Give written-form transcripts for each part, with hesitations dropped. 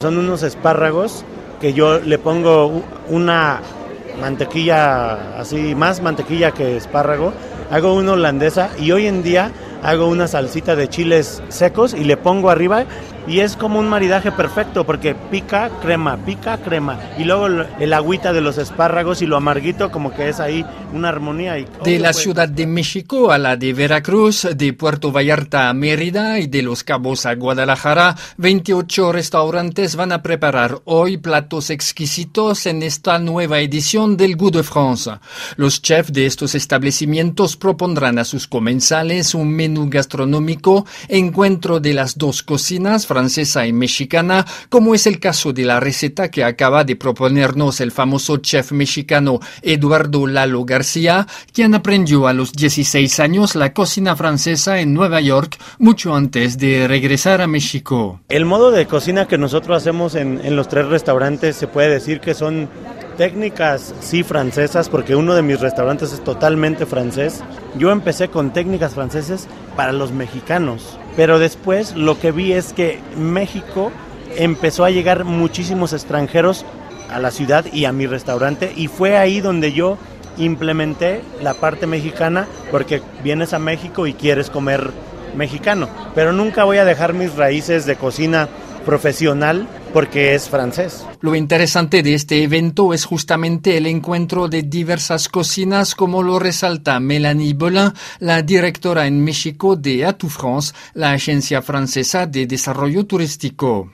Son unos espárragos que yo le pongo una mantequilla, así más mantequilla que espárrago, hago una holandesa y hoy en día hago una salsita de chiles secos y le pongo arriba y es como un maridaje perfecto porque pica crema y luego el agüita de los espárragos y lo amarguito como que es ahí una armonía. De la Ciudad de México a la de Veracruz, de Puerto Vallarta a Mérida y de Los Cabos a Guadalajara, 28 restaurantes van a preparar hoy platos exquisitos en esta nueva edición del Goût de France. Los chefs de estos establecimientos propondrán a sus comensales un menú gastronómico, encuentro de las dos cocinas, francesa y mexicana, como es el caso de la receta que acaba de proponernos el famoso chef mexicano Eduardo Lalo García, quien aprendió a los 16 años la cocina francesa en Nueva York mucho antes de regresar a México. El modo de cocina que nosotros hacemos en los 3 restaurantes se puede decir que son técnicas sí francesas, porque uno de mis restaurantes es totalmente francés. Yo empecé con técnicas francesas para los mexicanos, pero después lo que vi es que México empezó a llegar muchísimos extranjeros a la ciudad y a mi restaurante, y fue ahí donde yo implementé la parte mexicana, porque vienes a México y quieres comer mexicano, pero nunca voy a dejar mis raíces de cocina profesional porque es francés. Lo interesante de este evento es justamente el encuentro de diversas cocinas, como lo resalta Mélanie Bolin, la directora en México de Atout France, la agencia francesa de desarrollo turístico.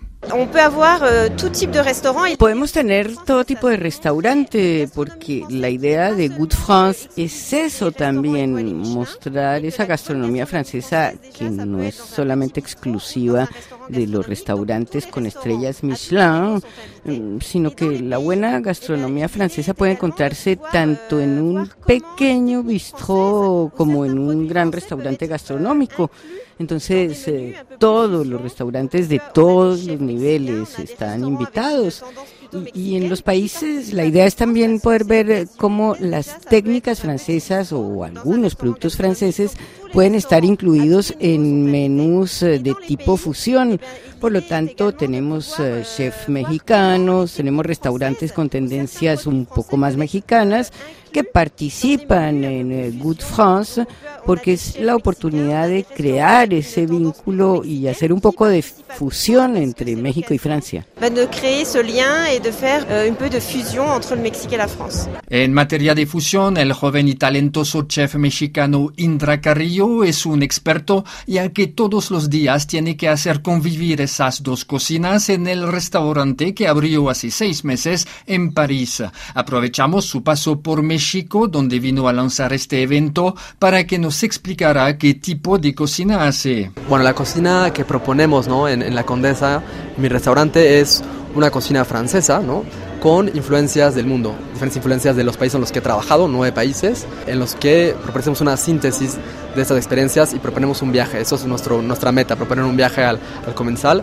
Podemos tener todo tipo de restaurante, porque la idea de Goût France es eso también, mostrar esa gastronomía francesa que no es solamente exclusiva de los restaurantes con estrellas Michelin, sino que la buena gastronomía francesa puede encontrarse tanto en un pequeño bistró como en un gran restaurante gastronómico. Entonces, todos los restaurantes de todos los niveles están invitados. Y en los países la idea es también poder ver cómo las técnicas francesas o algunos productos franceses pueden estar incluidos en menús de tipo fusión. Por lo tanto, tenemos chefs mexicanos, tenemos restaurantes con tendencias un poco más mexicanas que participan en Goût France, porque es la oportunidad de crear ese vínculo y hacer un poco de fusión entre México y Francia. De crear ese lien y de hacer un poco de fusión entre el México y la France. En materia de fusión, el joven y talentoso chef mexicano Indra Carrillo es un experto, ya que todos los días tiene que hacer convivir esas dos cocinas en el restaurante que abrió hace 6 meses en París. Aprovechamos su paso por México, donde vino a lanzar este evento, para que nos explicara qué tipo de cocina hace. Bueno, la cocina que proponemos, ¿no?, en la Condesa, mi restaurante, es una cocina francesa, ¿no?, con influencias del mundo, diferentes influencias de los países en los que he trabajado, 9 países, en los que proponemos una síntesis de estas experiencias y proponemos un viaje. Eso es nuestra meta, proponer un viaje al comensal,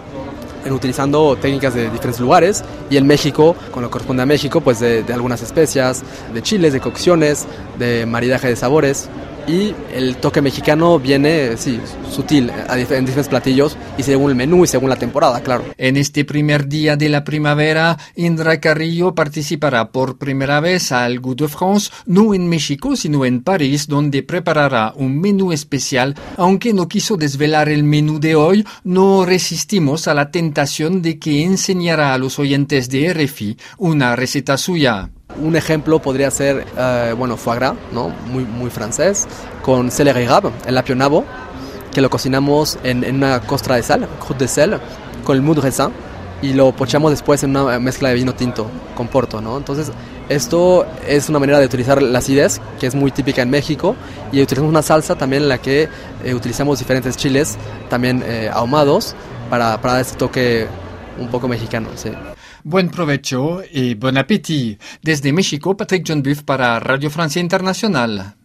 utilizando técnicas de diferentes lugares, y en México, con lo que corresponde a México, pues de algunas especias, de chiles, de cocciones, de maridaje de sabores. Y el toque mexicano viene, sí, sutil, en diferentes platillos y según el menú y según la temporada, claro. En este primer día de la primavera, Indra Carrillo participará por primera vez al Goût de France, no en México, sino en París, donde preparará un menú especial. Aunque no quiso desvelar el menú de hoy, no resistimos a la tentación de que enseñara a los oyentes de RFI una receta suya. Un ejemplo podría ser, foie gras, ¿no?, muy francés, con céleri rave, el apio nabo, que lo cocinamos en una costra de sal, croûte de sel, con el mou de raisin, y lo pochamos después en una mezcla de vino tinto con porto, ¿no? Entonces, esto es una manera de utilizar la acidez, que es muy típica en México, y utilizamos una salsa también en la que utilizamos diferentes chiles, también ahumados, para dar ese toque un poco mexicano, sí. Buen provecho y buen apetito. Desde México, Patrick John Buff para Radio Francia Internacional.